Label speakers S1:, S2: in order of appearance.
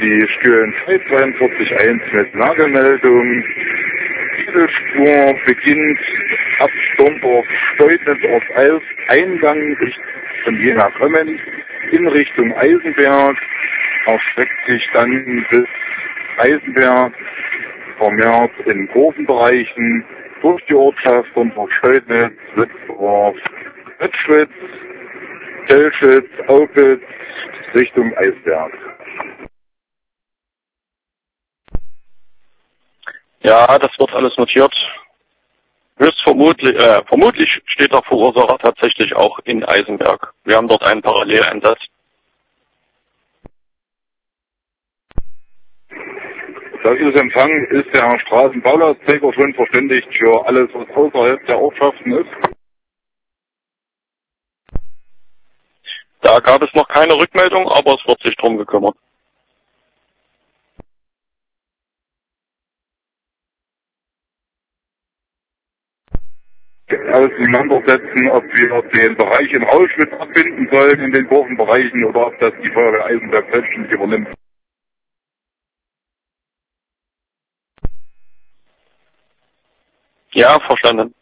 S1: die Stühlen 242.1 mit Lagemeldung. Diese Spur beginnt ab Storndorf-Steudnitz auf Eingang von Jena kommend in Richtung Eisenberg, erstreckt sich dann bis Eisenberg, vermehrt in Kurvenbereichen durch die Ortschaft Storndorf-Steudnitz, Witzdorf, Ritschwitz, Telschwitz, Aupitz, Richtung Eisberg.
S2: Ja, das wird alles notiert. Vermutlich steht der Verursacher tatsächlich auch in Eisenberg. Wir haben dort einen Paralleleinsatz.
S1: Da Ihres Empfang ist der Straßenbaulastträger schon verständigt für alles, was außerhalb der Ortschaften ist.
S2: Da gab es noch keine Rückmeldung, aber es wird sich drum gekümmert.
S1: Auseinandersetzen, ob wir den Bereich in Auschwitz abbinden sollen in den Kurvenbereichen oder ob das die Feuerwehr Eisenberg selbstständig übernimmt.
S2: Ja, verstanden.